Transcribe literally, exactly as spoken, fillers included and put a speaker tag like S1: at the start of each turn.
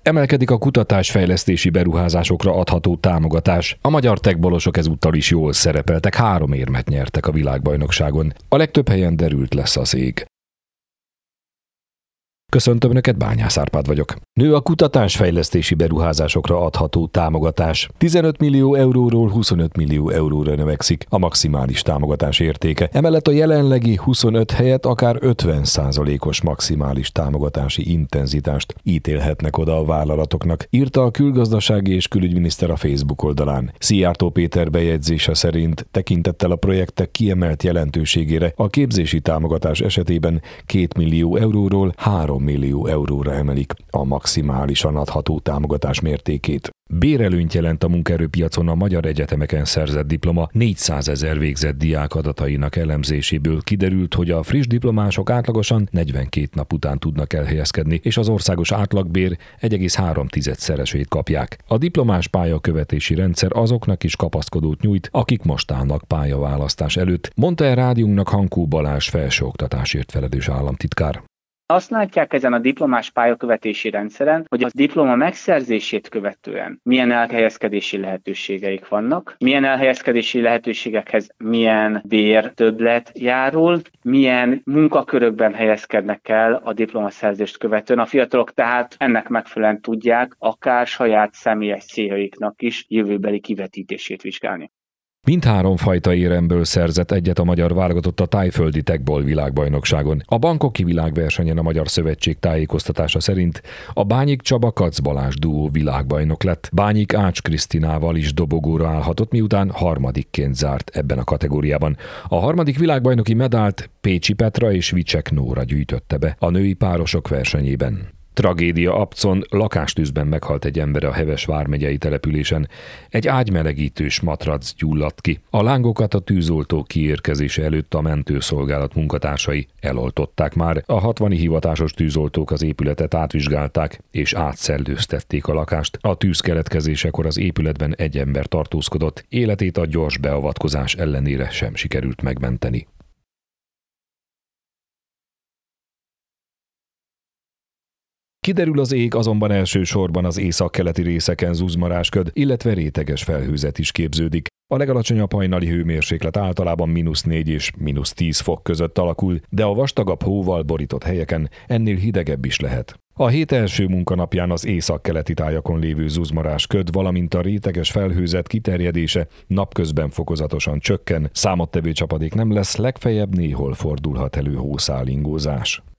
S1: Emelkedik a kutatásfejlesztési beruházásokra adható támogatás. A magyar techbolosok ezúttal is jól szerepeltek, három érmet nyertek a világbajnokságon. A legtöbb helyen derült lesz az ég. Köszöntöm Önöket, Bányász Árpád vagyok. Nő a kutatásfejlesztési beruházásokra adható támogatás. tizenöt millió euróról huszonöt millió euróra növekszik a maximális támogatás értéke. Emellett a jelenlegi huszonöt helyett akár ötven százalékos maximális támogatási intenzitást ítélhetnek oda a vállalatoknak, írta a külgazdasági és külügyminiszter a Facebook oldalán. Szijjártó Péter bejegyzése szerint tekintettel a projektek kiemelt jelentőségére a képzési támogatás esetében két millió euróról három millió euróra emelik a maximálisan adható támogatás mértékét. Bérelőnyt jelent a munkaerőpiacon a magyar egyetemeken szerzett diploma. négyszázezer végzett diák adatainak elemzéséből kiderült, hogy a friss diplomások átlagosan negyvenkét nap után tudnak elhelyezkedni, és az országos átlagbér egy egész három szeresét kapják. A diplomás pályakövetési rendszer azoknak is kapaszkodót nyújt, akik most állnak pályaválasztás előtt, mondta el rádiónknak Hankó Balázs felsőoktatásért felelős államtitkár.
S2: Azt látják ezen a diplomás pályakövetési rendszeren, hogy a diploma megszerzését követően milyen elhelyezkedési lehetőségeik vannak, milyen elhelyezkedési lehetőségekhez milyen bértöbblet járul, milyen munkakörökben helyezkednek el a diplomaszerzést követően. A fiatalok tehát ennek megfelelően tudják akár saját személyes céljaiknak is jövőbeli kivetítését vizsgálni.
S1: Mindhárom fajta éremből szerzett egyet a magyar válogatott a Thaiföldi Techball világbajnokságon. A bangkoki világversenyen a Magyar Szövetség tájékoztatása szerint a Bányik Csaba Kac Balázs duó világbajnok lett. Bányik Ács Krisztinával is dobogóra állhatott, miután harmadikként zárt ebben a kategóriában. A harmadik világbajnoki medált Pécsi Petra és Vicsek Nóra gyűjtötte be a női párosok versenyében. Tragédia Abcon, lakástűzben meghalt egy ember a Heves vármegyei településen. Egy ágymelegítős matrac gyulladt ki. A lángokat a tűzoltó kiérkezése előtt a mentőszolgálat munkatársai eloltották már. A hatvani hivatásos tűzoltók az épületet átvizsgálták és átszellőztették a lakást. A tűz keletkezésekor az épületben egy ember tartózkodott, életét a gyors beavatkozás ellenére sem sikerült megmenteni. Kiderül az ég, azonban elsősorban az északkeleti részeken zuzmarásköd, illetve réteges felhőzet is képződik. A legalacsonyabb hajnali hőmérséklet általában mínusz négy és mínusz tíz fok között alakul, de a vastagabb hóval borított helyeken ennél hidegebb is lehet. A hét első munkanapján az északkeleti tájakon lévő zuzmarásköd, valamint a réteges felhőzet kiterjedése napközben fokozatosan csökken, számottevő csapadék nem lesz, legfeljebb néhol fordulhat elő hószálingózás.